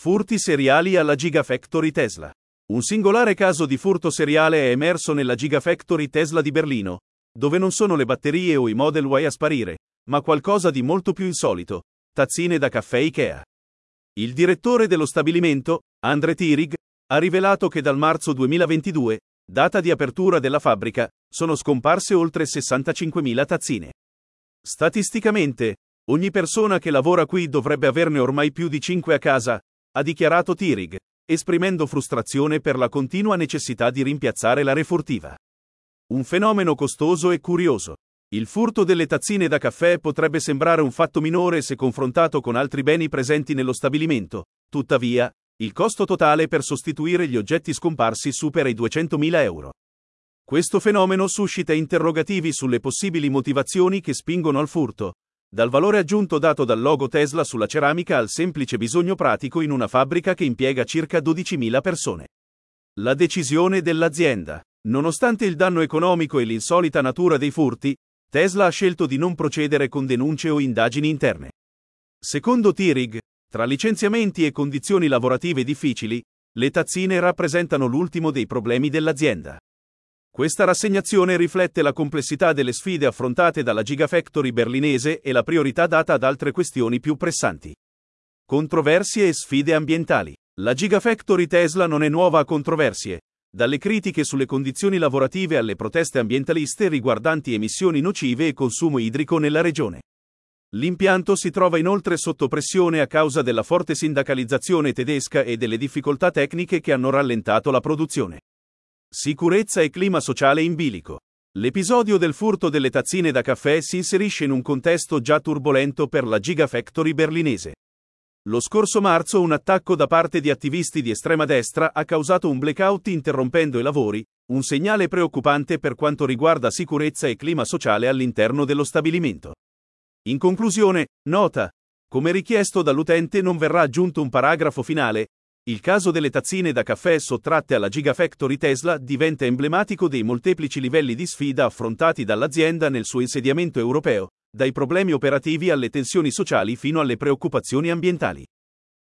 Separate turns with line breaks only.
Furti seriali alla Gigafactory Tesla. Un singolare caso di furto seriale è emerso nella Gigafactory Tesla di Berlino, dove non sono le batterie o i Model Y a sparire, ma qualcosa di molto più insolito: tazzine da caffè Ikea. Il direttore dello stabilimento, Andre Thierig, ha rivelato che dal marzo 2022, data di apertura della fabbrica, sono scomparse oltre 65.000 tazzine. Statisticamente, ogni persona che lavora qui dovrebbe averne ormai più di 5 a casa, ha dichiarato Thierig, esprimendo frustrazione per la continua necessità di rimpiazzare la refurtiva. Un fenomeno costoso e curioso. Il furto delle tazzine da caffè potrebbe sembrare un fatto minore se confrontato con altri beni presenti nello stabilimento, tuttavia, il costo totale per sostituire gli oggetti scomparsi supera i 200.000 euro. Questo fenomeno suscita interrogativi sulle possibili motivazioni che spingono al furto, dal valore aggiunto dato dal logo Tesla sulla ceramica al semplice bisogno pratico in una fabbrica che impiega circa 12.000 persone. La decisione dell'azienda. Nonostante il danno economico e l'insolita natura dei furti, Tesla ha scelto di non procedere con denunce o indagini interne. Secondo Thierig, tra licenziamenti e condizioni lavorative difficili, le tazzine rappresentano l'ultimo dei problemi dell'azienda. Questa rassegnazione riflette la complessità delle sfide affrontate dalla Gigafactory berlinese e la priorità data ad altre questioni più pressanti. Controversie e sfide ambientali. La Gigafactory Tesla non è nuova a controversie, dalle critiche sulle condizioni lavorative alle proteste ambientaliste riguardanti emissioni nocive e consumo idrico nella regione. L'impianto si trova inoltre sotto pressione a causa della forte sindacalizzazione tedesca e delle difficoltà tecniche che hanno rallentato la produzione. Sicurezza e clima sociale in bilico. L'episodio del furto delle tazzine da caffè si inserisce in un contesto già turbolento per la Gigafactory berlinese. Lo scorso marzo un attacco da parte di attivisti di estrema destra ha causato un blackout interrompendo i lavori, un segnale preoccupante per quanto riguarda sicurezza e clima sociale all'interno dello stabilimento. In conclusione, nota: come richiesto dall'utente non verrà aggiunto un paragrafo finale. Il caso delle tazzine da caffè sottratte alla Gigafactory Tesla diventa emblematico dei molteplici livelli di sfida affrontati dall'azienda nel suo insediamento europeo, dai problemi operativi alle tensioni sociali fino alle preoccupazioni ambientali.